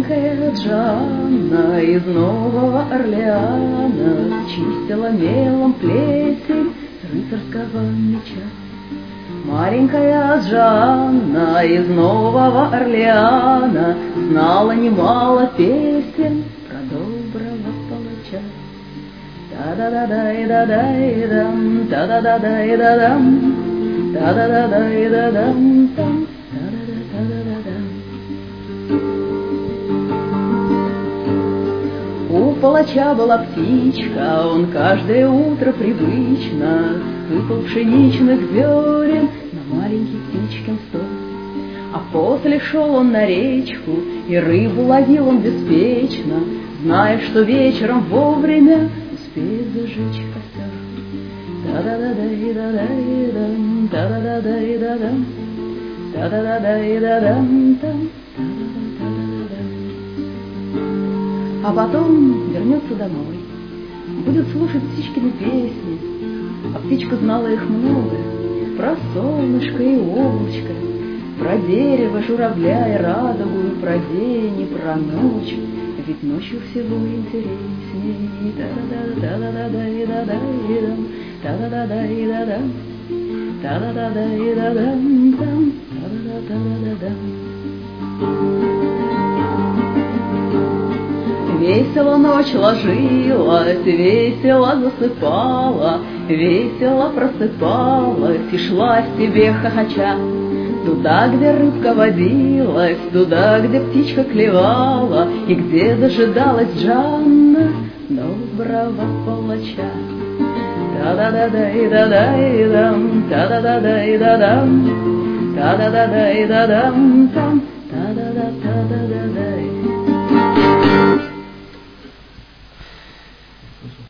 Маленькая Джанна из Нового Орлеана чистила мелом плесень рыцарского меча. Маленькая Джанна из Нового Орлеана знала немало песен про доброго палача. Та-да-да-дай-да-дай-дам, та-да-да-дай-да-дам, та-да-да-дай-да-дам, там, та-да-да-да-да-дам. У палача была птичка, он каждое утро привычно сыпал пшеничных зерен на маленький птичкин стол. А после шел он на речку, и рыбу ловил он беспечно, зная, что вечером вовремя успеет зажечь костер. Та-да-да-дай-да-дай-дам, та-да-да-дай-да-дам, та-да-да-дай-да-дам, там, та-да-да-да-да-дам. А потом вернется домой, будет слушать птичкины песни, а птичка знала их много, про солнышко и облачко, про дерево, журавля и радугу, про день и про ночь, ведь ночью всего интересней. Та-да-да-да-да-да-да-да-да-дам, та-да-да-да-да-дам, та-да-да-да-да-дам, там, та-да-да-да-да-дам. Весело ночь ложилась, весело засыпала, весело просыпалась и шла себе хохоча. Туда, где рыбка водилась, туда, где птичка клевала, и где дожидалась Джанна доброго палача. Та-да-да-дай-да-дай-дам, та-да-да-дай-да-дам, та-да-да-дай-да-дам, там.